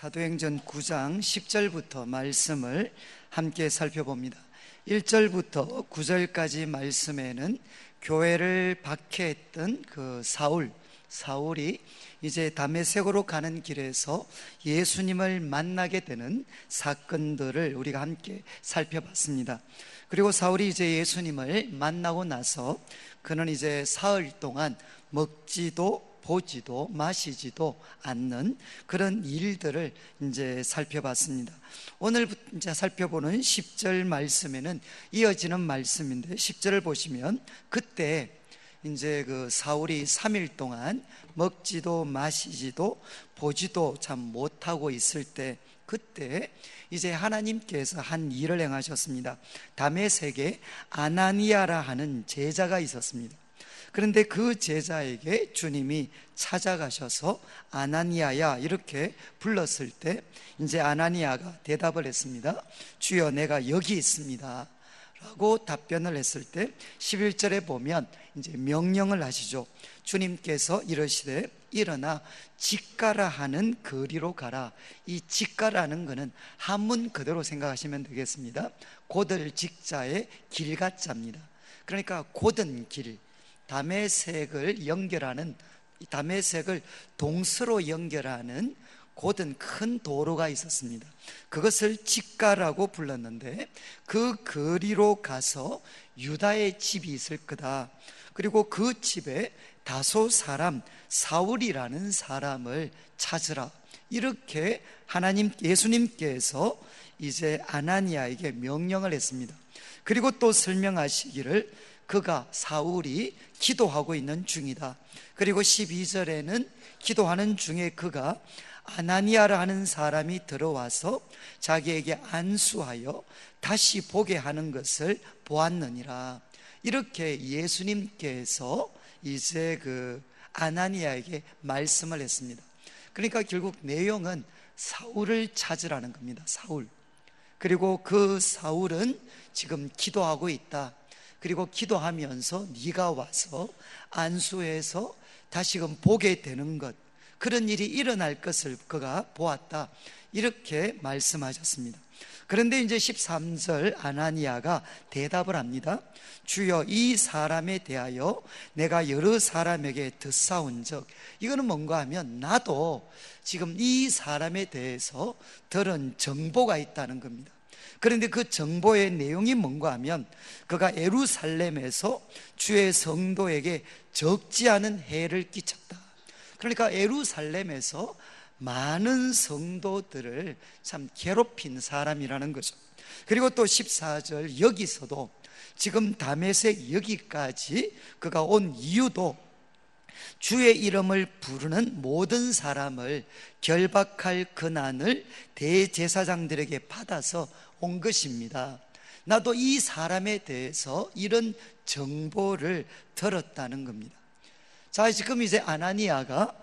사도행전 9장 10절부터 말씀을 함께 살펴봅니다. 1절부터 9절까지 말씀에는 교회를 박해했던 그 사울이 이제 다메섹으로 가는 길에서 예수님을 만나게 되는 사건들을 우리가 함께 살펴봤습니다. 그리고 사울이 이제 예수님을 만나고 나서 그는 이제 사흘 동안 먹지도 보지도 마시지도 않는 그런 일들을 이제 살펴봤습니다. 오늘 이제 살펴보는 10절 말씀에는 이어지는 말씀인데 10절을 보시면 그때 이제 그 사울이 3일 동안 먹지도 마시지도 보지도 참 못하고 있을 때 그때 이제 하나님께서 한 일을 행하셨습니다. 다메섹에 아나니아라 하는 제자가 있었습니다. 그런데 그 제자에게 주님이 찾아가셔서 아나니아야 이렇게 불렀을 때 이제 아나니아가 대답을 했습니다. 주여 내가 여기 있습니다 라고 답변을 했을 때 11절에 보면 이제 명령을 하시죠. 주님께서 이러시되 일어나 직가라 하는 거리로 가라. 이 직가라는 것은 한문 그대로 생각하시면 되겠습니다. 곧을 직자의 길가자입니다. 그러니까 곧은 길, 다메섹을 연결하는, 다메섹을 동서로 연결하는 곧은 큰 도로가 있었습니다. 그것을 직가라고 불렀는데 그 거리로 가서 유다의 집이 있을 거다. 그리고 그 집에 다소 사람 사울이라는 사람을 찾으라. 이렇게 예수님께서 이제 아나니아에게 명령을 했습니다. 그리고 또 설명하시기를 사울이 기도하고 있는 중이다. 그리고 12절에는 기도하는 중에 그가 아나니아라 하는 사람이 들어와서 자기에게 안수하여 다시 보게 하는 것을 보았느니라. 이렇게 예수님께서 이제 그 아나니아에게 말씀을 했습니다. 그러니까 결국 내용은 사울을 찾으라는 겁니다. 사울. 그리고 그 사울은 지금 기도하고 있다. 그리고 기도하면서 네가 와서 안수해서 다시금 보게 되는 것, 그런 일이 일어날 것을 그가 보았다. 이렇게 말씀하셨습니다. 그런데 이제 13절 아나니아가 대답을 합니다. 주여 이 사람에 대하여 내가 여러 사람에게 듣사온 적, 이거는 뭔가 하면 나도 지금 이 사람에 대해서 들은 정보가 있다는 겁니다. 그런데 그 정보의 내용이 뭔가 하면 그가 예루살렘에서 주의 성도에게 적지 않은 해를 끼쳤다. 그러니까 예루살렘에서 많은 성도들을 참 괴롭힌 사람이라는 거죠. 그리고 또 14절 여기서도 지금 다메섹 여기까지 그가 온 이유도 주의 이름을 부르는 모든 사람을 결박할 권한을 대제사장들에게 받아서 온 것입니다. 나도 이 사람에 대해서 이런 정보를 들었다는 겁니다. 자, 지금 이제 아나니아가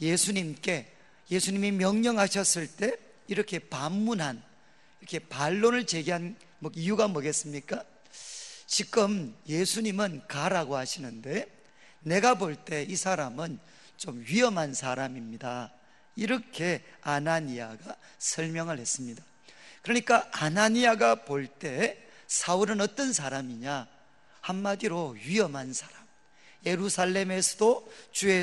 예수님이 명령하셨을 때 이렇게 반문한, 이렇게 반론을 제기한 이유가 뭐겠습니까? 지금 예수님은 가라고 하시는데 내가 볼 때 이 사람은 좀 위험한 사람입니다. 이렇게 아나니아가 설명을 했습니다. 그러니까 아나니아가 볼 때 사울은 어떤 사람이냐? 한마디로 위험한 사람. 예루살렘에서도 주의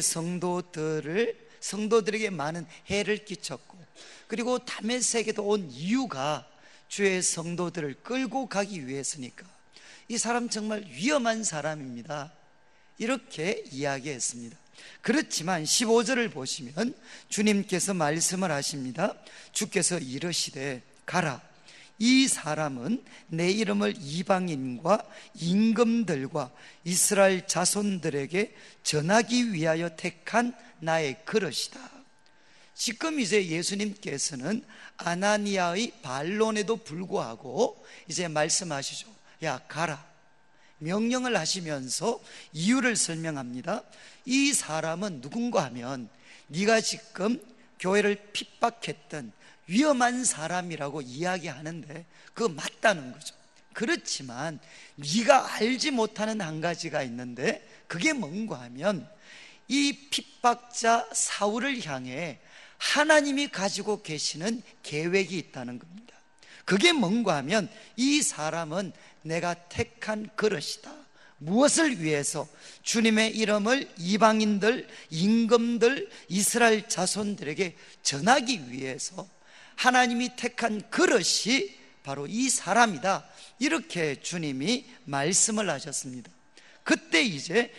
성도들에게 많은 해를 끼쳤고, 그리고 다메섹에도 온 이유가 주의 성도들을 끌고 가기 위해서니까 이 사람 정말 위험한 사람입니다. 이렇게 이야기했습니다. 그렇지만 15절을 보시면 주님께서 말씀을 하십니다. 주께서 이르시되 가라. 이 사람은 내 이름을 이방인과 임금들과 이스라엘 자손들에게 전하기 위하여 택한 나의 그릇이다. 지금 이제 예수님께서는 아나니아의 반론에도 불구하고 이제 말씀하시죠. 야, 가라. 명령을 하시면서 이유를 설명합니다. 이 사람은 누군가 하면 네가 지금 교회를 핍박했던 위험한 사람이라고 이야기하는데 그거 맞다는 거죠. 그렇지만 네가 알지 못하는 한 가지가 있는데 그게 뭔가 하면 이 핍박자 사울을 향해 하나님이 가지고 계시는 계획이 있다는 겁니다. 그게 뭔가 하면 이 사람은 내가 택한 그릇이다. 무엇을 위해서? 주님의 이름을 이방인들, 임금들, 이스라엘 자손들에게 전하기 위해서 하나님이 택한 그릇이 바로 이 사람이다. 이렇게 주님이 말씀을 하셨습니다. 그때 이제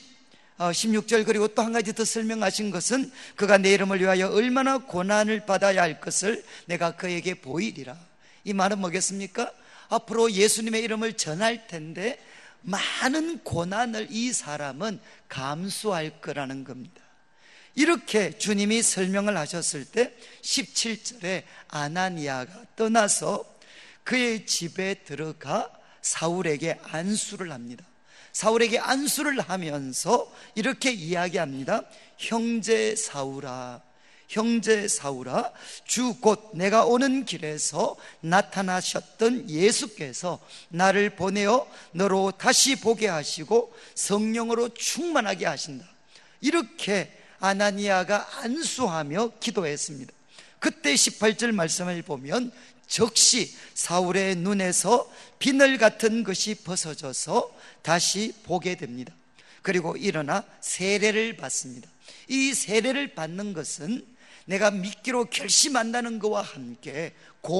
16절 그리고 또 한 가지 더 설명하신 것은 그가 내 이름을 위하여 얼마나 고난을 받아야 할 것을 내가 그에게 보이리라. 이 말은 뭐겠습니까? 앞으로 예수님의 이름을 전할 텐데 많은 고난을 이 사람은 감수할 거라는 겁니다. 이렇게 주님이 설명을 하셨을 때 17절에 아나니아가 떠나서 그의 집에 들어가 사울에게 안수를 합니다. 사울에게 안수를 하면서 이렇게 이야기합니다. 형제 사울아, 형제 사울아, 주 곧 내가 오는 길에서 나타나셨던 예수께서 나를 보내어 너로 다시 보게 하시고 성령으로 충만하게 하신다. 이렇게 아나니아가 안수하며 기도했습니다. 그때 18절 말씀을 보면 즉시 사울의 눈에서 비늘 같은 것이 벗어져서 다시 보게 됩니다. 그리고 일어나 세례를 받습니다. 이 세례를 받는 것은 내가 믿기로 결심한다는 것과 함께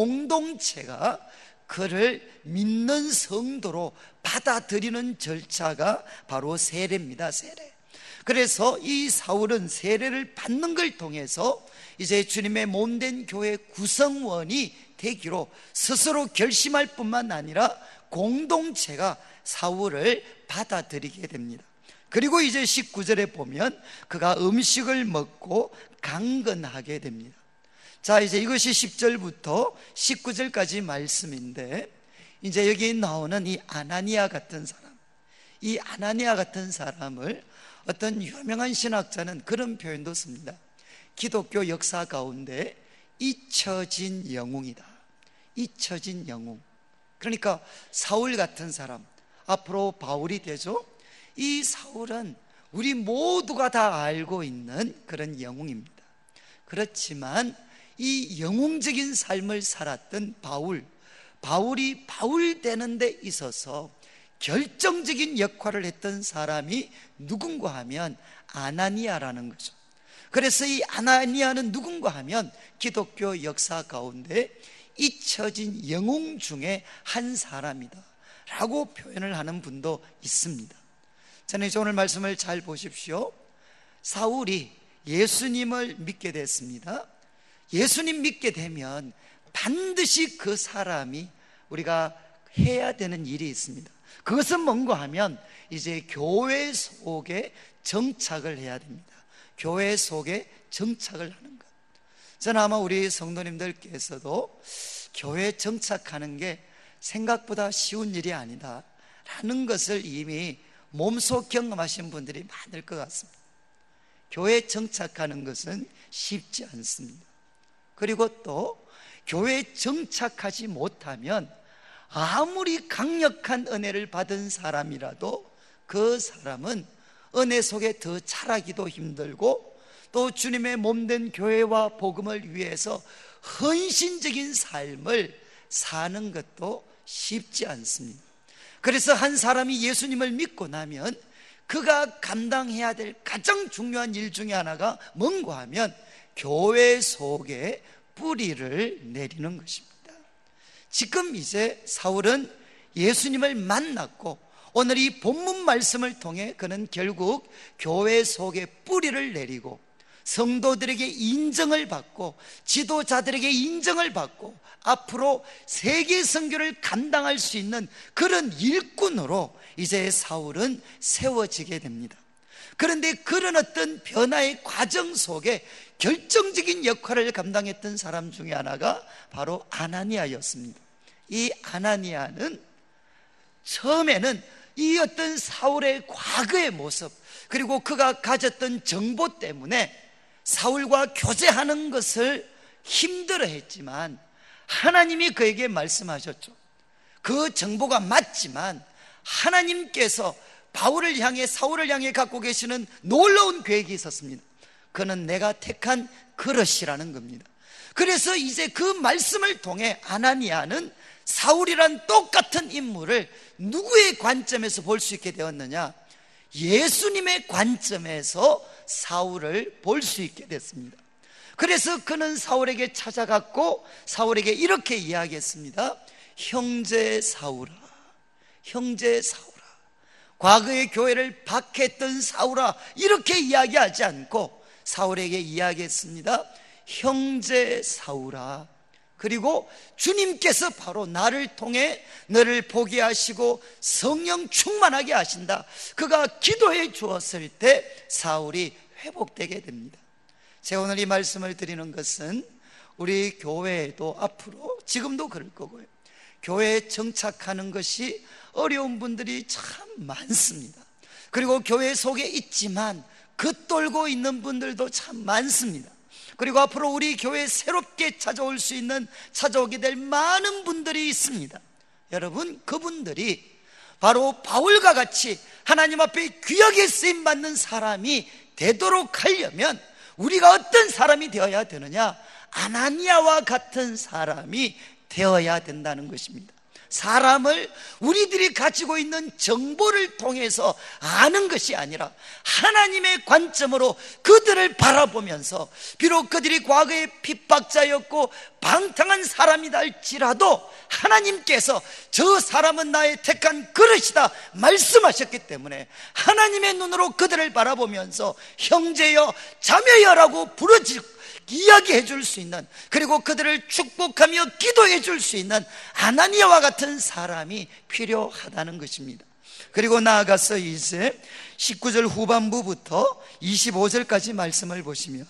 공동체가 그를 믿는 성도로 받아들이는 절차가 바로 세례입니다. 세례. 그래서 이 사울은 세례를 받는 걸 통해서 이제 주님의 몸된 교회 구성원이 되기로 스스로 결심할 뿐만 아니라 공동체가 사울을 받아들이게 됩니다. 그리고 이제 19절에 보면 그가 음식을 먹고 강건하게 됩니다. 자, 이제 이것이 10절부터 19절까지 말씀인데, 이제 여기 나오는 이 아나니아 같은 사람, 이 아나니아 같은 사람을 어떤 유명한 신학자는 그런 표현도 씁니다. 기독교 역사 가운데 잊혀진 영웅이다. 잊혀진 영웅. 그러니까 사울 같은 사람, 앞으로 바울이 되죠. 이 사울은 우리 모두가 다 알고 있는 그런 영웅입니다. 그렇지만 이 영웅적인 삶을 살았던 바울이 바울 되는 데 있어서 결정적인 역할을 했던 사람이 누군가 하면 아나니아라는 거죠. 그래서 이 아나니아는 누군가 하면 기독교 역사 가운데 잊혀진 영웅 중에 한 사람이다 라고 표현을 하는 분도 있습니다. 저는 이제 오늘 말씀을 잘 보십시오. 사울이 예수님을 믿게 됐습니다. 예수님 믿게 되면 반드시 그 사람이 우리가 해야 되는 일이 있습니다. 그것은 뭔가 하면 이제 교회 속에 정착을 해야 됩니다. 교회 속에 정착을 하는 것. 저는 아마 우리 성도님들께서도 교회 정착하는 게 생각보다 쉬운 일이 아니다 라는 것을 이미 몸소 경험하신 분들이 많을 것 같습니다. 교회 정착하는 것은 쉽지 않습니다. 그리고 또 교회 정착하지 못하면 아무리 강력한 은혜를 받은 사람이라도 그 사람은 은혜 속에 더 자라기도 힘들고 또 주님의 몸된 교회와 복음을 위해서 헌신적인 삶을 사는 것도 쉽지 않습니다. 그래서 한 사람이 예수님을 믿고 나면 그가 감당해야 될 가장 중요한 일 중에 하나가 뭔가 하면 교회 속에 뿌리를 내리는 것입니다. 지금 이제 사울은 예수님을 만났고 오늘 이 본문 말씀을 통해 그는 결국 교회 속에 뿌리를 내리고 성도들에게 인정을 받고 지도자들에게 인정을 받고 앞으로 세계 선교를 감당할 수 있는 그런 일꾼으로 이제 사울은 세워지게 됩니다. 그런데 그런 어떤 변화의 과정 속에 결정적인 역할을 감당했던 사람 중에 하나가 바로 아나니아였습니다. 이 아나니아는 처음에는 이 어떤 사울의 과거의 모습 그리고 그가 가졌던 정보 때문에 사울과 교제하는 것을 힘들어했지만 하나님이 그에게 말씀하셨죠. 그 정보가 맞지만 하나님께서 바울을 향해 사울을 향해 갖고 계시는 놀라운 계획이 있었습니다. 그는 내가 택한 그릇이라는 겁니다. 그래서 이제 그 말씀을 통해 아나니아는 사울이란 똑같은 인물을 누구의 관점에서 볼 수 있게 되었느냐? 예수님의 관점에서 사울을 볼 수 있게 됐습니다. 그래서 그는 사울에게 찾아갔고 사울에게 이렇게 이야기했습니다. 형제 사울아, 형제 사울아. 과거의 교회를 박해했던 사울아, 이렇게 이야기하지 않고 사울에게 이야기했습니다. 형제 사울아. 그리고 주님께서 바로 나를 통해 너를 보게 하시고 성령 충만하게 하신다. 그가 기도해 주었을 때 사울이 회복되게 됩니다. 제가 오늘 이 말씀을 드리는 것은 우리 교회에도 앞으로 지금도 그럴 거고요, 교회에 정착하는 것이 어려운 분들이 참 많습니다. 그리고 교회 속에 있지만 겉돌고 있는 분들도 참 많습니다. 그리고 앞으로 우리 교회에 새롭게 찾아오게 될 많은 분들이 있습니다. 여러분, 그분들이 바로 바울과 같이 하나님 앞에 귀하게 쓰임받는 사람이 되도록 하려면 우리가 어떤 사람이 되어야 되느냐? 아나니아와 같은 사람이 되어야 된다는 것입니다. 사람을 우리들이 가지고 있는 정보를 통해서 아는 것이 아니라 하나님의 관점으로 그들을 바라보면서, 비록 그들이 과거에 핍박자였고 방탕한 사람이다 할지라도 하나님께서 저 사람은 나의 택한 그릇이다 말씀하셨기 때문에 하나님의 눈으로 그들을 바라보면서 형제여 자매여라고 부르짖고 이야기해 줄 수 있는, 그리고 그들을 축복하며 기도해 줄 수 있는 아나니아와 같은 사람이 필요하다는 것입니다. 그리고 나아가서 이제 19절 후반부부터 25절까지 말씀을 보시면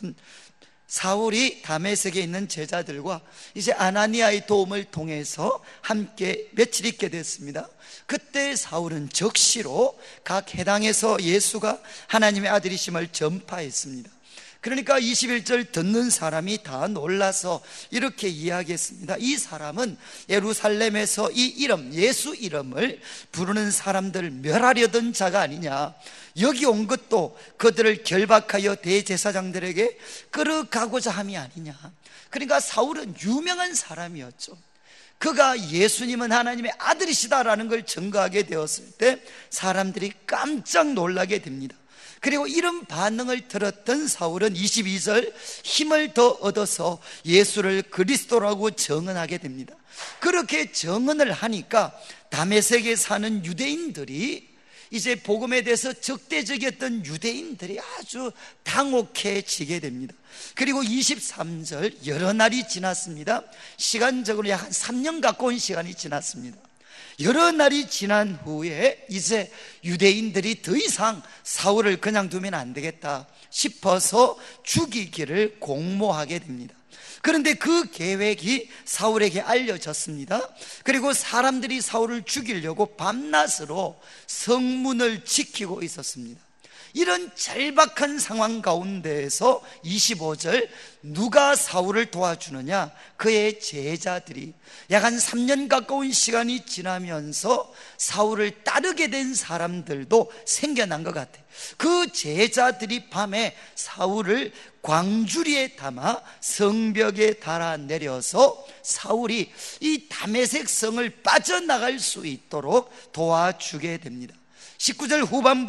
사울이 다메섹에 있는 제자들과 이제 아나니아의 도움을 통해서 함께 며칠 있게 됐습니다. 그때 사울은 적시로 각 해당에서 예수가 하나님의 아들이심을 전파했습니다. 그러니까 21절 듣는 사람이 다 놀라서 이렇게 이야기했습니다. 이 사람은 예루살렘에서 이 이름, 예수 이름을 부르는 사람들을 멸하려던 자가 아니냐, 여기 온 것도 그들을 결박하여 대제사장들에게 끌어가고자 함이 아니냐. 그러니까 사울은 유명한 사람이었죠. 그가 예수님은 하나님의 아들이시다라는 걸 증거하게 되었을 때 사람들이 깜짝 놀라게 됩니다. 그리고 이런 반응을 들었던 사울은 22절 힘을 더 얻어서 예수를 그리스도라고 증언하게 됩니다. 그렇게 증언을 하니까 다메섹에 사는 유대인들이, 이제 복음에 대해서 적대적이었던 유대인들이 아주 당혹해지게 됩니다. 그리고 23절 여러 날이 지났습니다. 시간적으로 약 한 3년 가까운 시간이 지났습니다. 여러 날이 지난 후에 이제 유대인들이 더 이상 사울을 그냥 두면 안 되겠다 싶어서 죽이기를 공모하게 됩니다. 그런데 그 계획이 사울에게 알려졌습니다. 그리고 사람들이 사울을 죽이려고 밤낮으로 성문을 지키고 있었습니다. 이런 절박한 상황 가운데에서 25절 누가 사울을 도와주느냐? 그의 제자들이. 약 한 3년 가까운 시간이 지나면서 사울을 따르게 된 사람들도 생겨난 것 같아요. 그 제자들이 밤에 사울을 광주리에 담아 성벽에 달아 내려서 사울이 이 다메섹 성을 빠져나갈 수 있도록 도와주게 됩니다. 19절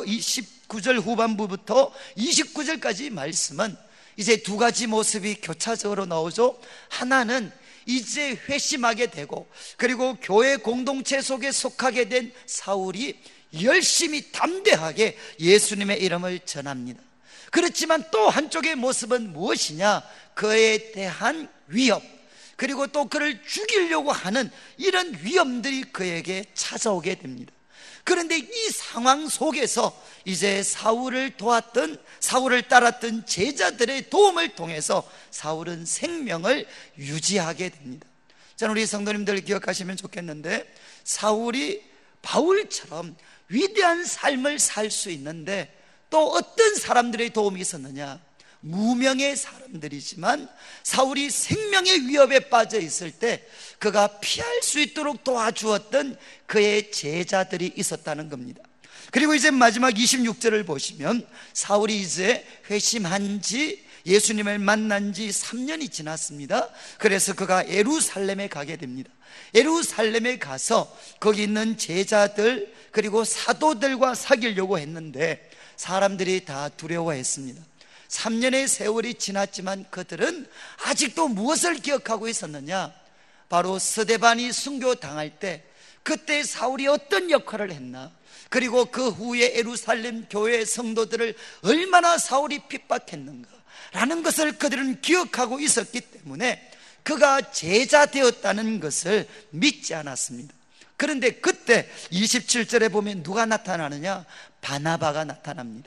후반부부터 29절까지 말씀은 이제 두 가지 모습이 교차적으로 나오죠. 하나는 이제 회심하게 되고, 그리고 교회 공동체 속에 속하게 된 사울이 열심히 담대하게 예수님의 이름을 전합니다. 그렇지만 또 한쪽의 모습은 무엇이냐? 그에 대한 위협, 그리고 또 그를 죽이려고 하는 이런 위험들이 그에게 찾아오게 됩니다. 그런데 이 상황 속에서 이제 사울을 따랐던 제자들의 도움을 통해서 사울은 생명을 유지하게 됩니다. 저는 우리 성도님들 기억하시면 좋겠는데, 사울이 바울처럼 위대한 삶을 살 수 있는데 또 어떤 사람들의 도움이 있었느냐? 무명의 사람들이지만 사울이 생명의 위협에 빠져 있을 때 그가 피할 수 있도록 도와주었던 그의 제자들이 있었다는 겁니다. 그리고 이제 마지막 26절을 보시면 사울이 이제 회심한 지 예수님을 만난 지 3년이 지났습니다. 그래서 그가 예루살렘에 가게 됩니다. 예루살렘에 가서 거기 있는 제자들 그리고 사도들과 사귀려고 했는데 사람들이 다 두려워했습니다. 3년의 세월이 지났지만 그들은 아직도 무엇을 기억하고 있었느냐? 바로 스데반이 순교당할 때 그때 사울이 어떤 역할을 했나? 그리고 그 후에 예루살렘 교회 성도들을 얼마나 사울이 핍박했는가 라는 것을 그들은 기억하고 있었기 때문에 그가 제자 되었다는 것을 믿지 않았습니다. 그런데 그때 27절에 보면 누가 나타나느냐? 바나바가 나타납니다.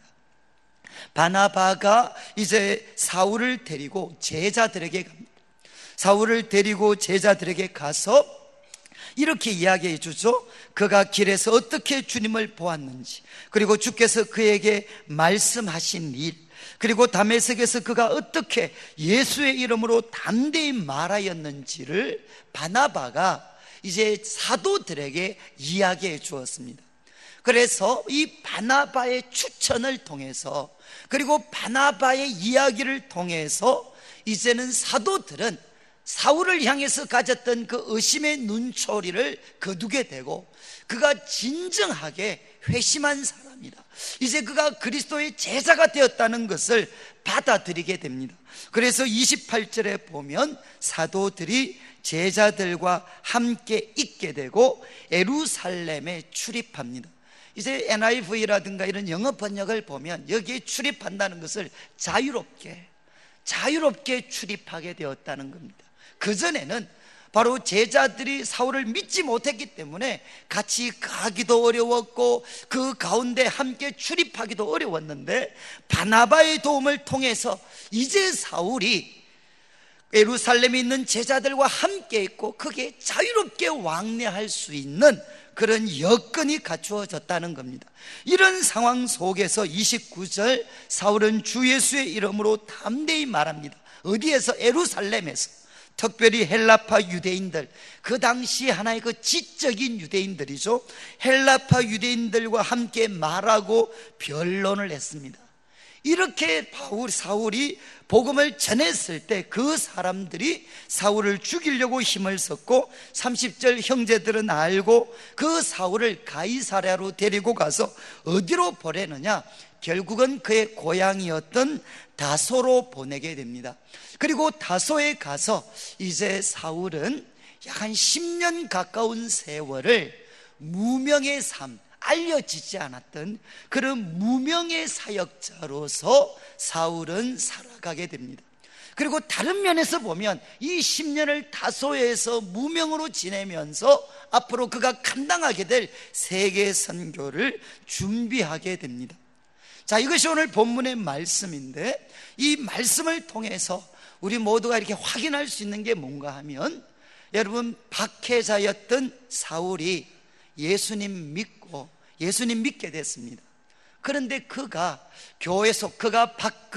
바나바가 이제 사울을 데리고 제자들에게 갑니다. 사울을 데리고 제자들에게 가서 이렇게 이야기해 주죠. 그가 길에서 어떻게 주님을 보았는지, 그리고 주께서 그에게 말씀하신 일, 그리고 다메섹에서 그가 어떻게 예수의 이름으로 담대히 말하였는지를 바나바가 이제 사도들에게 이야기해 주었습니다. 그래서 이 바나바의 추천을 통해서, 그리고 바나바의 이야기를 통해서 이제는 사도들은 사울을 향해서 가졌던 그 의심의 눈초리를 거두게 되고 그가 진정하게 회심한 사람이다, 이제 그가 그리스도의 제자가 되었다는 것을 받아들이게 됩니다. 그래서 28절에 보면 사도들이 제자들과 함께 있게 되고 예루살렘에 출입합니다. 이제 NIV라든가 이런 영어 번역을 보면 여기에 출입한다는 것을 자유롭게 출입하게 되었다는 겁니다. 그전에는 바로 제자들이 사울을 믿지 못했기 때문에 같이 가기도 어려웠고 그 가운데 함께 출입하기도 어려웠는데 바나바의 도움을 통해서 이제 사울이 예루살렘에 있는 제자들과 함께 있고 그게 자유롭게 왕래할 수 있는 그런 여건이 갖추어졌다는 겁니다. 이런 상황 속에서 29절 사울은 주 예수의 이름으로 담대히 말합니다. 어디에서? 예루살렘에서. 특별히 헬라파 유대인들, 그 당시 하나의 그 지적인 유대인들이죠. 헬라파 유대인들과 함께 말하고 변론을 했습니다. 이렇게 사울이 복음을 전했을 때 그 사람들이 사울을 죽이려고 힘을 썼고 30절 형제들은 알고 그 사울을 가이사랴로 데리고 가서 어디로 보내느냐? 결국은 그의 고향이었던 다소로 보내게 됩니다. 그리고 다소에 가서 이제 사울은 약 한 10년 가까운 세월을 무명의 삶, 알려지지 않았던 그런 무명의 사역자로서 사울은 살아가게 됩니다. 그리고 다른 면에서 보면 이 10년을 다소에서 무명으로 지내면서 앞으로 그가 감당하게 될 세계 선교를 준비하게 됩니다. 자, 이것이 오늘 본문의 말씀인데 이 말씀을 통해서 우리 모두가 이렇게 확인할 수 있는 게 뭔가 하면, 여러분, 박해자였던 사울이 예수님 믿게 됐습니다. 그런데 그가 교회 속, 그가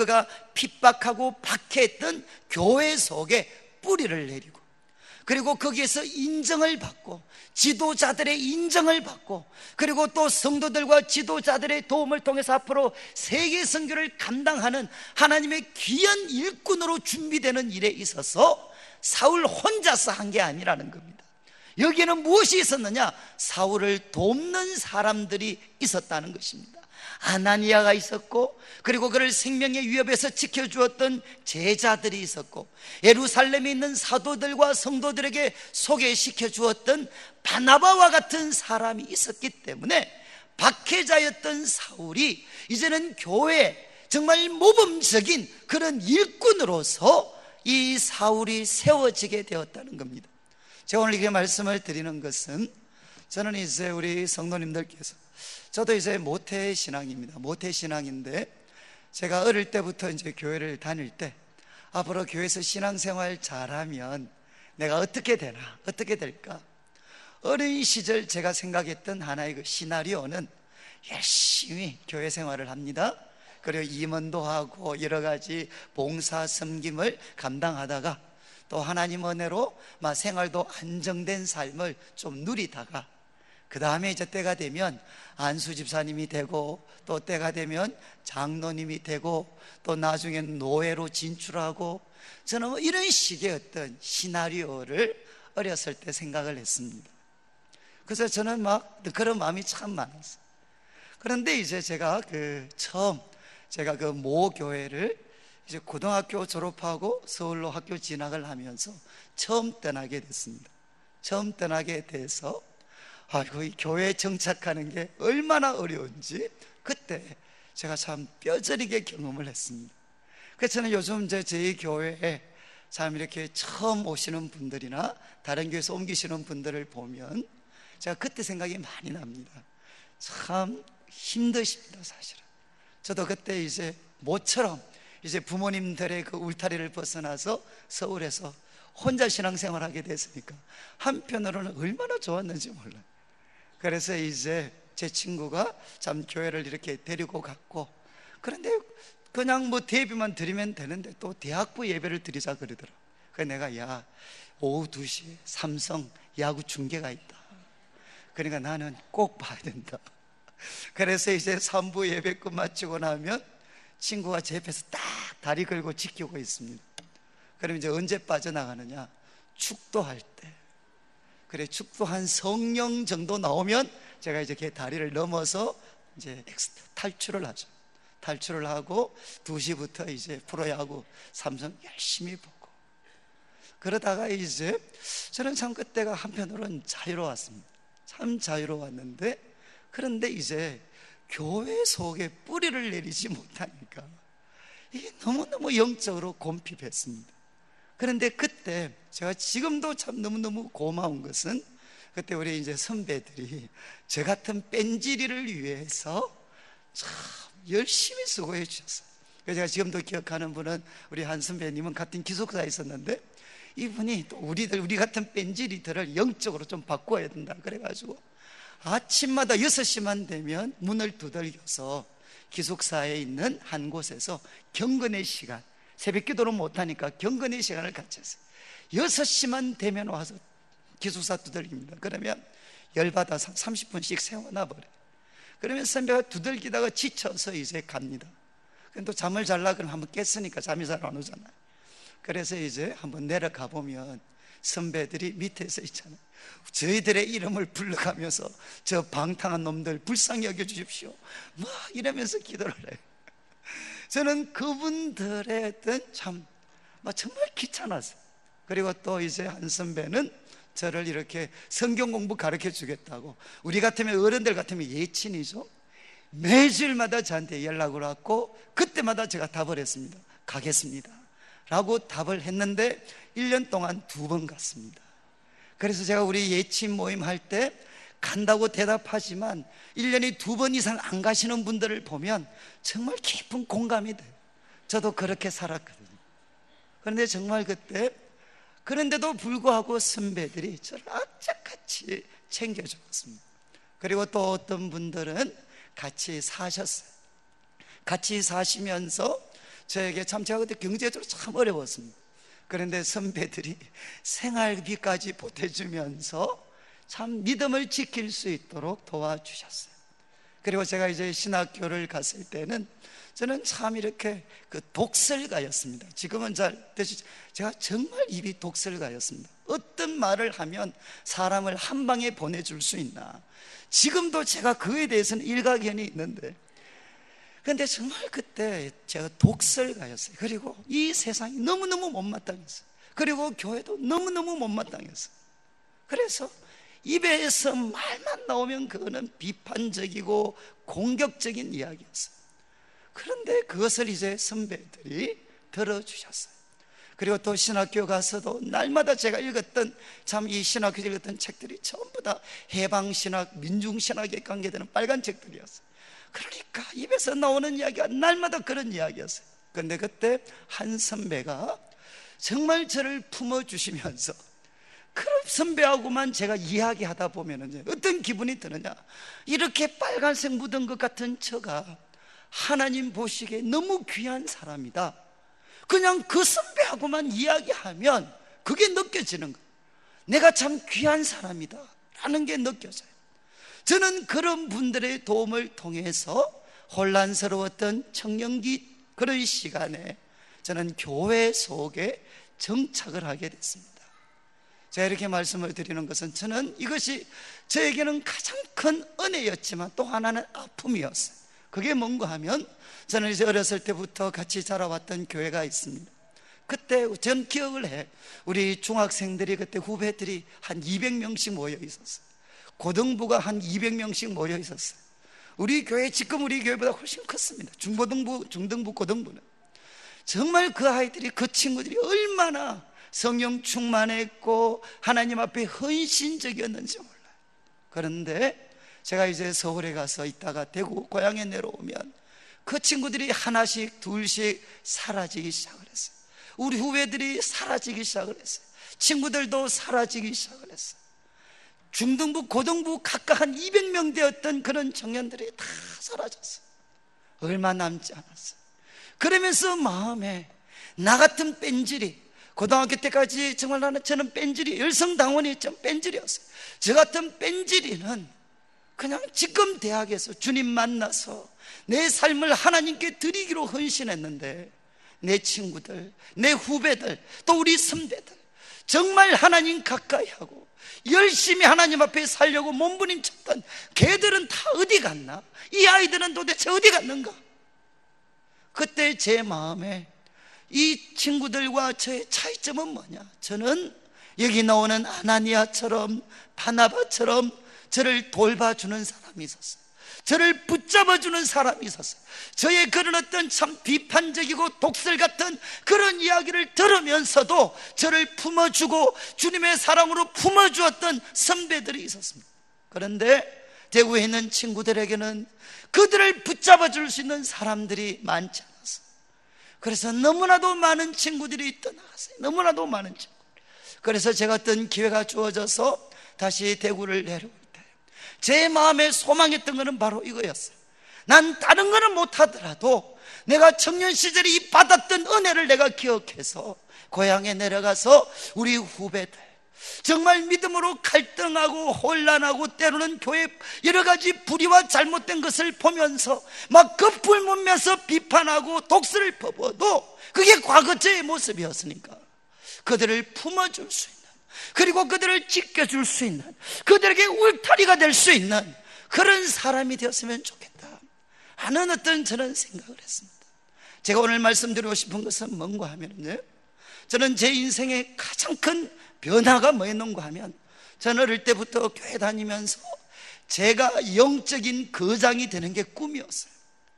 핍박하고 박해했던 교회 속에 뿌리를 내리고, 그리고 거기에서 인정을 받고 지도자들의 인정을 받고, 그리고 또 성도들과 지도자들의 도움을 통해서 앞으로 세계 선교를 감당하는 하나님의 귀한 일꾼으로 준비되는 일에 있어서 사울 혼자서 한 게 아니라는 겁니다. 여기에는 무엇이 있었느냐? 사울을 돕는 사람들이 있었다는 것입니다. 아나니아가 있었고, 그리고 그를 생명의 위협에서 지켜주었던 제자들이 있었고, 예루살렘에 있는 사도들과 성도들에게 소개시켜 주었던 바나바와 같은 사람이 있었기 때문에 박해자였던 사울이 이제는 교회에 정말 모범적인 그런 일꾼으로서 이 사울이 세워지게 되었다는 겁니다. 제가 오늘 이렇게 말씀을 드리는 것은, 저는 이제 우리 성도님들께서, 저도 이제 모태신앙입니다. 모태신앙인데 제가 어릴 때부터 이제 교회를 다닐 때 앞으로 교회에서 신앙생활 잘하면 내가 어떻게 되나, 어떻게 될까? 어린 시절 제가 생각했던 하나의 그 시나리오는 열심히 교회 생활을 합니다. 그리고 임원도 하고 여러 가지 봉사 섬김을 감당하다가 또 하나님 은혜로 생활도 안정된 삶을 좀 누리다가, 그 다음에 이제 때가 되면 안수 집사님이 되고, 또 때가 되면 장로님이 되고, 또 나중엔 노예로 진출하고, 저는 뭐 이런 식의 어떤 시나리오를 어렸을 때 생각을 했습니다. 그래서 저는 막 그런 마음이 참 많았어요. 그런데 이제 제가 제가 그 모 교회를 이제 고등학교 졸업하고 서울로 학교 진학을 하면서 처음 떠나게 됐습니다. 처음 떠나게 돼서 아이고, 이 교회에 정착하는 게 얼마나 어려운지 그때 제가 참 뼈저리게 경험을 했습니다. 그래서 저는 요즘 저희 교회에 참 이렇게 처음 오시는 분들이나 다른 교회에서 옮기시는 분들을 보면 제가 그때 생각이 많이 납니다. 참 힘드십니다, 사실은. 저도 그때 이제 모처럼 이제 부모님들의 그 울타리를 벗어나서 서울에서 혼자 신앙생활을 하게 됐으니까 한편으로는 얼마나 좋았는지 몰라요. 그래서 이제 제 친구가 참 교회를 이렇게 데리고 갔고, 그런데 그냥 뭐 대비만 드리면 되는데 또 대학부 예배를 드리자 그러더라. 그래서 내가 야, 오후 2시에 삼성 야구 중계가 있다. 그러니까 나는 꼭 봐야 된다. 그래서 이제 3부 예배 끝마치고 나면 친구가 제 옆에서 딱 다리 걸고 지키고 있습니다. 그럼 이제 언제 빠져나가느냐? 축도할 때. 그래, 축도 한 성령 정도 나오면 제가 이제 걔 다리를 넘어서 이제 탈출을 하죠. 탈출을 하고 2시부터 이제 프로야구 삼성 열심히 보고, 그러다가 이제 저는 참 그때가 한편으로는 자유로웠습니다. 참 자유로웠는데, 그런데 이제 교회 속에 뿌리를 내리지 못하니까 이게 너무너무 영적으로 곰핍했습니다. 그런데 그때 제가 지금도 참 너무너무 고마운 것은, 그때 우리 이제 선배들이 저 같은 뺀질이를 위해서 참 열심히 수고해 주셨어요. 그래서 제가 지금도 기억하는 분은 우리 한 선배님은 같은 기숙사에 있었는데, 이분이 또 우리 같은 뺀질이들을 영적으로 좀 바꿔야 된다 그래가지고 아침마다 6시만 되면 문을 두들겨서 기숙사에 있는 한 곳에서 경건의 시간, 새벽 기도를 못하니까 경건의 시간을 같이 했어요. 6시만 되면 와서 기숙사 두들깁니다. 그러면 열받아서 30분씩 세워놔버려요. 그러면 선배가 두들기다가 지쳐서 이제 갑니다. 또 잠을 자려고 그러면 한번 깼으니까 잠이 잘 안 오잖아요. 그래서 이제 한번 내려가 보면 선배들이 밑에서 있잖아요. 저희들의 이름을 불러가면서 저 방탕한 놈들 불쌍히 여겨주십시오 막 이러면서 기도를 해요. 저는 그분들의 어떤 정말 귀찮았어요. 그리고 또 이제 한 선배는 저를 이렇게 성경 공부 가르쳐 주겠다고, 우리 같으면 어른들 같으면 예친이죠. 매주일마다 저한테 연락을 왔고, 그때마다 제가 답을 했습니다. 가겠습니다 라고 답을 했는데 1년 동안 2번 갔습니다. 그래서 제가 우리 예친 모임 할 때 간다고 대답하지만 1년에 2번 이상 안 가시는 분들을 보면 정말 깊은 공감이 돼요. 저도 그렇게 살았거든요. 그런데 정말 그때, 그런데도 불구하고 선배들이 저를 악착같이 챙겨줬습니다. 그리고 또 어떤 분들은 같이 사셨어요. 같이 사시면서 저에게 참, 제가 그때 경제적으로 참 어려웠습니다. 그런데 선배들이 생활비까지 보태주면서 참 믿음을 지킬 수 있도록 도와주셨어요. 그리고 제가 이제 신학교를 갔을 때는 저는 참 이렇게 그 독설가였습니다. 지금은 잘 되시죠? 제가 정말 입이 독설가였습니다. 어떤 말을 하면 사람을 한 방에 보내줄 수 있나. 지금도 제가 그에 대해서는 일가견이 있는데, 그런데 정말 그때 제가 독설가였어요. 그리고 이 세상이 너무너무 못마땅했어요. 그리고 교회도 너무너무 못마땅했어요. 그래서 입에서 말만 나오면 그거는 비판적이고 공격적인 이야기였어요. 그런데 그것을 이제 선배들이 들어주셨어요. 그리고 또 신학교 가서도 날마다 제가 읽었던, 참 이 신학교에서 읽었던 책들이 전부 다 해방신학, 민중신학에 관계되는 빨간 책들이었어요. 그러니까 입에서 나오는 이야기가 날마다 그런 이야기였어요. 그런데 그때 한 선배가 정말 저를 품어주시면서, 그런 선배하고만 제가 이야기하다 보면 어떤 기분이 드느냐, 이렇게 빨간색 묻은 것 같은 저가 하나님 보시기에 너무 귀한 사람이다. 그냥 그 선배하고만 이야기하면 그게 느껴지는 거예요. 내가 참 귀한 사람이다 라는 게 느껴져요. 저는 그런 분들의 도움을 통해서 혼란스러웠던 청년기 그런 시간에 저는 교회 속에 정착을 하게 됐습니다. 제가 이렇게 말씀을 드리는 것은 저는 이것이 저에게는 가장 큰 은혜였지만 또 하나는 아픔이었어요. 그게 뭔가 하면 저는 이제 어렸을 때부터 같이 자라왔던 교회가 있습니다. 그때 전 기억을 해. 우리 중학생들이 그때 후배들이 한 200명씩 모여 있었어요. 고등부가 한 200명씩 모여 있었어요. 우리 교회 지금 우리 교회보다 훨씬 컸습니다. 중고등부, 중등부, 고등부는 정말 그 아이들이 그 친구들이 얼마나 성령 충만했고 하나님 앞에 헌신적이었는지 몰라요. 그런데 제가 이제 서울에 가서 있다가 대구 고향에 내려오면 그 친구들이 하나씩 둘씩 사라지기 시작을 했어요. 우리 후배들이 사라지기 시작을 했어요. 친구들도 사라지기 시작을 했어요. 중등부, 고등부 각각 한 200명 되었던 그런 청년들이 다 사라졌어요. 얼마 남지 않았어요. 그러면서 마음에 나 같은 뺀질이, 고등학교 때까지 정말 저는 뺀질이, 열성당원이었죠. 뺀질이었어요. 저 같은 뺀질이는 그냥 지금 대학에서 주님 만나서 내 삶을 하나님께 드리기로 헌신했는데 내 친구들, 내 후배들, 또 우리 선배들 정말 하나님 가까이 하고 열심히 하나님 앞에 살려고 몸부림쳤던 걔들은 다 어디 갔나? 이 아이들은 도대체 어디 갔는가? 그때 제 마음에 이 친구들과 저의 차이점은 뭐냐? 저는 여기 나오는 아나니아처럼 바나바처럼 저를 돌봐주는 사람이 있었어요. 저를 붙잡아주는 사람이 있었어요. 저의 그런 어떤 참 비판적이고 독설 같은 그런 이야기를 들으면서도 저를 품어주고 주님의 사랑으로 품어주었던 선배들이 있었습니다. 그런데 대구에 있는 친구들에게는 그들을 붙잡아줄 수 있는 사람들이 많지 않았어요. 그래서 너무나도 많은 친구들이 떠나갔어요. 너무나도 많은 친구. 그래서 제가 어떤 기회가 주어져서 다시 대구를 내려올 때 제 마음에 소망했던 것은 바로 이거였어요. 난 다른 거는 못하더라도 내가 청년 시절에 이 받았던 은혜를 내가 기억해서 고향에 내려가서 우리 후배들 정말 믿음으로 갈등하고 혼란하고 때로는 교회 여러 가지 불의와 잘못된 것을 보면서 막 거풀문면서 비판하고 독설을 퍼부어도 그게 과거 저의 모습이었으니까 그들을 품어줄 수 있는, 그리고 그들을 지켜줄 수 있는, 그들에게 울타리가 될 수 있는 그런 사람이 되었으면 좋겠다 하는 어떤 저는 생각을 했습니다. 제가 오늘 말씀드리고 싶은 것은 뭔가 하면요, 저는 제 인생의 가장 큰 변화가 뭐였는가 하면 저는 어릴 때부터 교회 다니면서 제가 영적인 거장이 되는 게 꿈이었어요.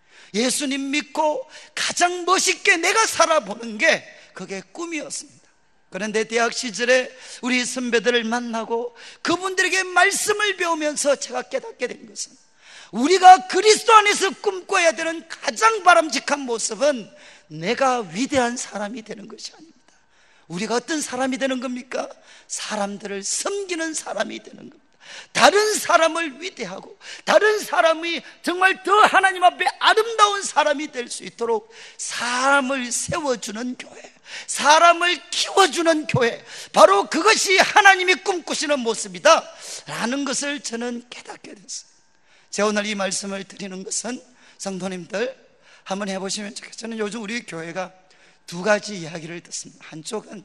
예수님 믿고 가장 멋있게 내가 살아보는 게 그게 꿈이었습니다. 그런데 대학 시절에 우리 선배들을 만나고 그분들에게 말씀을 배우면서 제가 깨닫게 된 것은 우리가 그리스도 안에서 꿈꿔야 되는 가장 바람직한 모습은 내가 위대한 사람이 되는 것이 아닙니다. 우리가 어떤 사람이 되는 겁니까? 사람들을 섬기는 사람이 되는 겁니다. 다른 사람을 위대하고 다른 사람이 정말 더 하나님 앞에 아름다운 사람이 될 수 있도록 사람을 세워주는 교회, 사람을 키워주는 교회, 바로 그것이 하나님이 꿈꾸시는 모습이다 라는 것을 저는 깨닫게 됐어요. 제가 오늘 이 말씀을 드리는 것은 성도님들 한번 해보시면 좋겠어요. 저는 요즘 우리 교회가 두 가지 이야기를 듣습니다. 한쪽은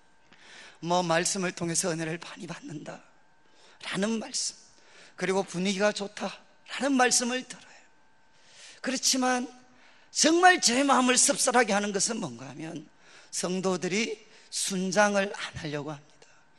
말씀을 통해서 은혜를 많이 받는다 라는 말씀, 그리고 분위기가 좋다 라는 말씀을 들어요. 그렇지만 정말 제 마음을 씁쓸하게 하는 것은 뭔가 하면 성도들이 순장을 안 하려고 합니다.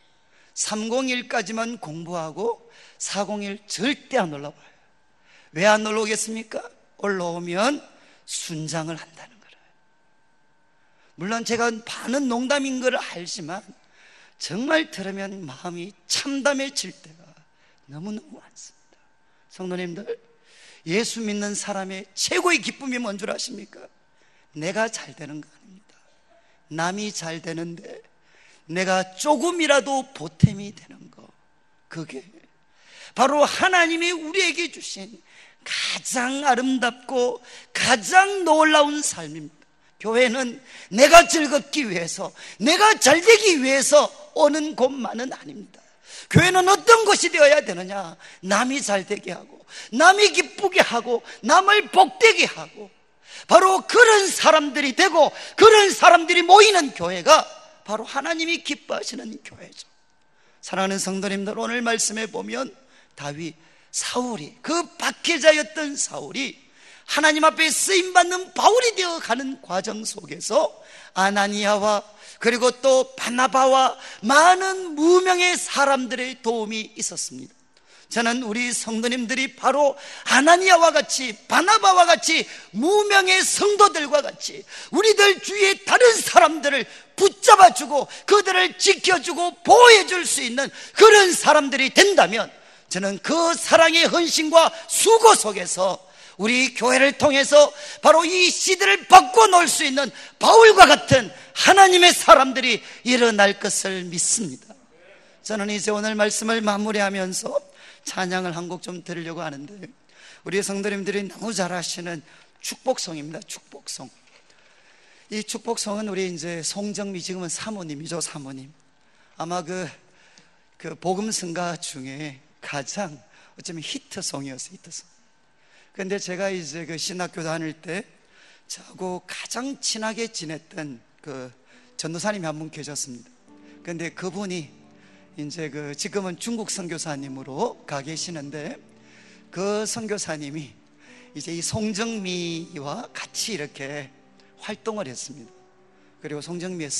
301까지만 공부하고 401 절대 안 올라와요. 왜 안 올라오겠습니까? 올라오면 순장을 한다는 거예요. 물론 제가 반은 농담인 걸 알지만 정말 들으면 마음이 참담해질 때가 너무너무 많습니다. 성도님들, 예수 믿는 사람의 최고의 기쁨이 뭔 줄 아십니까? 내가 잘 되는 거 아닙니다. 남이 잘 되는데 내가 조금이라도 보탬이 되는 거, 그게 바로 하나님이 우리에게 주신 가장 아름답고 가장 놀라운 삶입니다. 교회는 내가 즐겁기 위해서, 내가 잘 되기 위해서 오는 곳만은 아닙니다. 교회는 어떤 곳이 되어야 되느냐? 남이 잘 되게 하고, 남이 기쁘게 하고, 남을 복되게 하고, 바로 그런 사람들이 되고, 그런 사람들이 모이는 교회가 바로 하나님이 기뻐하시는 교회죠. 사랑하는 성도님들, 오늘 말씀에 보면 다윗, 사울이, 그 박해자였던 사울이 하나님 앞에 쓰임받는 바울이 되어가는 과정 속에서 아나니아와 그리고 또 바나바와 많은 무명의 사람들의 도움이 있었습니다. 저는 우리 성도님들이 바로 아나니아와 같이, 바나바와 같이, 무명의 성도들과 같이 우리들 주위에 다른 사람들을 붙잡아주고 그들을 지켜주고 보호해줄 수 있는 그런 사람들이 된다면, 저는 그 사랑의 헌신과 수고 속에서 우리 교회를 통해서 바로 이 시대를 바꿔놓을 수 있는 바울과 같은 하나님의 사람들이 일어날 것을 믿습니다. 저는 이제 오늘 말씀을 마무리하면서 찬양을 한 곡 좀 드리려고 하는데, 우리 성도님들이 너무 잘 아시는 축복송입니다. 축복송. 이 축복송은 우리 이제 송정미, 지금은 사모님이죠, 사모님. 아마 그 복음성가 중에 가장 어쩌면 히트송이었어요, 히트송. 근데 제가 이제 그 신학교 다닐 때 저하고 가장 친하게 지냈던 그 전도사님이 한 분 계셨습니다. 근데 그분이 이제 지금은 중국 선교사님으로 가 계시는데, 그 선교사님이 이제 이 송정미와 같이 이렇게 활동을 했습니다. 그리고 송정미의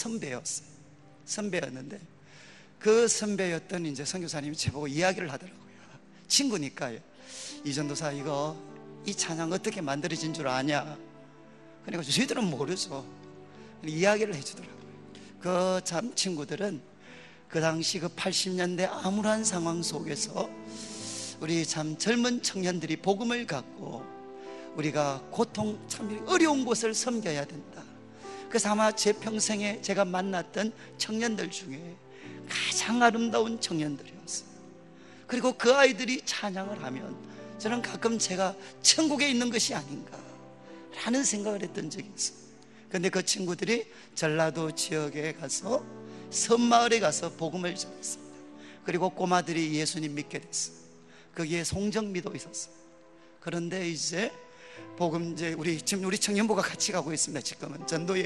선배였는데, 그 선배였던 이제 선교사님이 저보고 이야기를 하더라고요. 친구니까요. 이 전도사, 이 찬양 어떻게 만들어진 줄 아냐? 그러니까 저희들은 모르죠. 이야기를 해주더라고요. 그 참 친구들은 그 당시 그 80년대 암울한 상황 속에서 우리 참 젊은 청년들이 복음을 갖고 우리가 고통, 참 어려운 곳을 섬겨야 된다. 그래서 아마 제 평생에 제가 만났던 청년들 중에 가장 아름다운 청년들이었어요. 그리고 그 아이들이 찬양을 하면 저는 가끔 제가 천국에 있는 것이 아닌가 라는 생각을 했던 적이 있어요. 그런데 그 친구들이 전라도 지역에 가서 섬마을에 가서 복음을 전했습니다. 그리고 꼬마들이 예수님 믿게 됐어요. 거기에 송정미도 있었어요. 그런데 이제 복음, 지금 우리 청년부가 같이 가고 있습니다. 지금은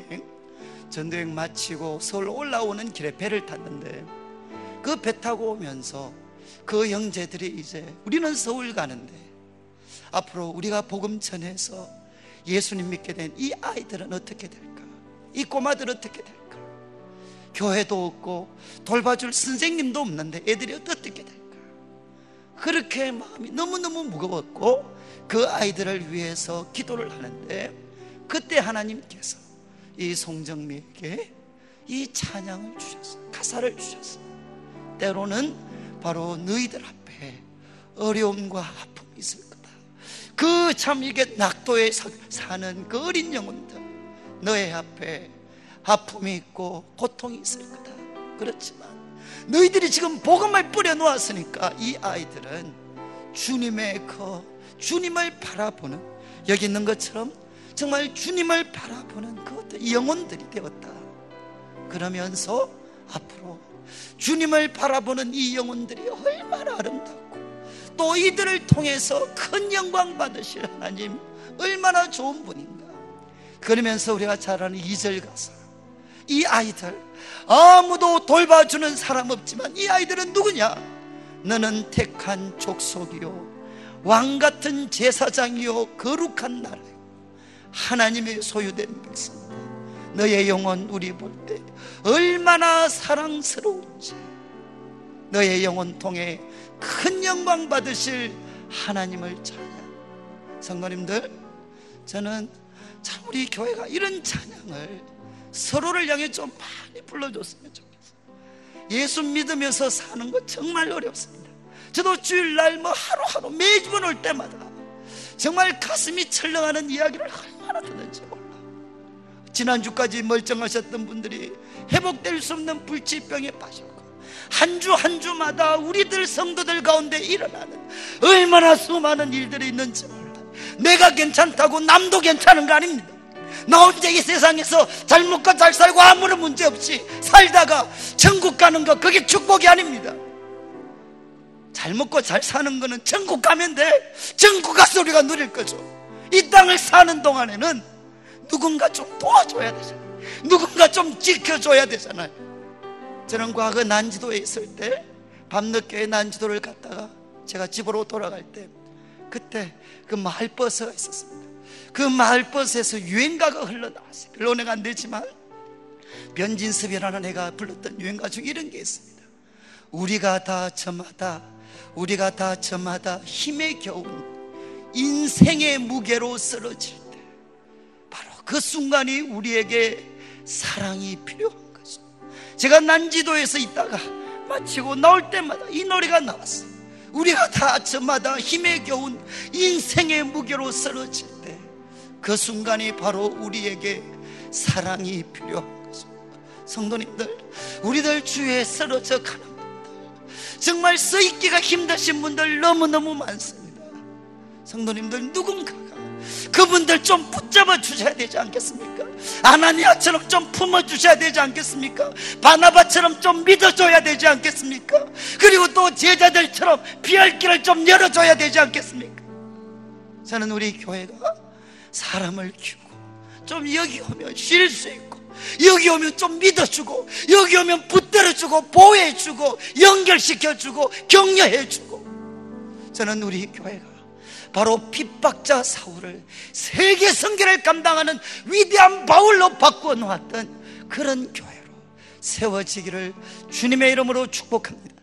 전도여행 마치고 서울 올라오는 길에 배를 탔는데, 그 배 타고 오면서 그 형제들이 이제 우리는 서울 가는데 앞으로 우리가 복음 전해서 예수님 믿게 된 이 아이들은 어떻게 될까? 이 꼬마들은 어떻게 될까? 교회도 없고 돌봐줄 선생님도 없는데 애들이 어떻게 될까? 그렇게 마음이 너무너무 무거웠고 그 아이들을 위해서 기도를 하는데, 그때 하나님께서 이 송정미에게 이 찬양을 주셨어요. 가사를 주셨어요. 때로는 바로 너희들 앞에 어려움과 아픔이 있을 거다. 그 참 이게 낙도에 사는 그 어린 영혼들, 너의 앞에 아픔이 있고 고통이 있을 거다. 그렇지만 너희들이 지금 복음을 뿌려놓았으니까 이 아이들은 주님을 바라보는, 여기 있는 것처럼 정말 주님을 바라보는 그 어떤 영혼들이 되었다. 그러면서 앞으로 주님을 바라보는 이 영혼들이 얼마나 아름답고 또 이들을 통해서 큰 영광 받으실 하나님 얼마나 좋은 분인가. 그러면서 우리가 잘 아는 2절 가사, 이 아이들 아무도 돌봐주는 사람 없지만 이 아이들은 누구냐? 너는 택한 족속이요 왕같은 제사장이요 거룩한 나라요 하나님의 소유된 백성이다. 너의 영혼 우리 볼 때 얼마나 사랑스러운지, 너의 영혼 통해 큰 영광 받으실 하나님을 찬양. 성도님들, 저는 참 우리 교회가 이런 찬양을 서로를 향해 좀 많이 불러줬으면 좋겠어요. 예수 믿으면서 사는 거 정말 어렵습니다. 저도 주일날 하루하루 매주번 올 때마다 정말 가슴이 철렁하는 이야기를 얼마나 듣는지 몰라. 지난주까지 멀쩡하셨던 분들이 회복될 수 없는 불치병에 빠졌고, 한 주 한 주마다 우리들 성도들 가운데 일어나는 얼마나 수많은 일들이 있는지 몰라. 내가 괜찮다고 남도 괜찮은 거 아닙니다. 나 혼자 이 세상에서 잘 먹고 잘 살고 아무런 문제 없이 살다가 천국 가는 거, 그게 축복이 아닙니다. 잘 먹고 잘 사는 거는 천국 가면 돼. 천국 가서 우리가 누릴 거죠. 이 땅을 사는 동안에는 누군가 좀 도와줘야 되잖아요. 누군가 좀 지켜줘야 되잖아요. 저는 과거 난지도에 있을 때 밤늦게 난지도를 갔다가 제가 집으로 돌아갈 때 그때 그 마을버스가 있었습니다. 그 마을버스에서 유행가가 흘러나왔어요. 별로는 안 되지만 변진섭이라는 애가 불렀던 유행가 중에 이런 게 있습니다. 우리가 다 저마다 힘에 겨운 인생의 무게로 쓰러질 때 바로 그 순간이 우리에게 사랑이 필요한 거죠. 제가 난지도에서 있다가 마치고 나올 때마다 이 노래가 나왔어요. 우리가 다 저마다 힘에 겨운 인생의 무게로 쓰러질 때 그 순간이 바로 우리에게 사랑이 필요한 거죠. 성도님들, 우리들 주위에 쓰러져 가는 분들, 정말 써있기가 힘드신 분들 너무너무 많습니다. 성도님들, 누군가가 그분들 좀 붙잡아 주셔야 되지 않겠습니까? 아나니아처럼 좀 품어주셔야 되지 않겠습니까? 바나바처럼 좀 믿어줘야 되지 않겠습니까? 그리고 또 제자들처럼 피할 길을 좀 열어줘야 되지 않겠습니까? 저는 우리 교회가 사람을 키우고 좀 여기 오면 쉴 수 있고, 여기 오면 좀 믿어주고, 여기 오면 붙들어주고 보호해주고 연결시켜주고 격려해주고, 저는 우리 교회가 바로 핍박자 사울을 세계 선교를 감당하는 위대한 바울로 바꾸어 놓았던 그런 교회로 세워지기를 주님의 이름으로 축복합니다.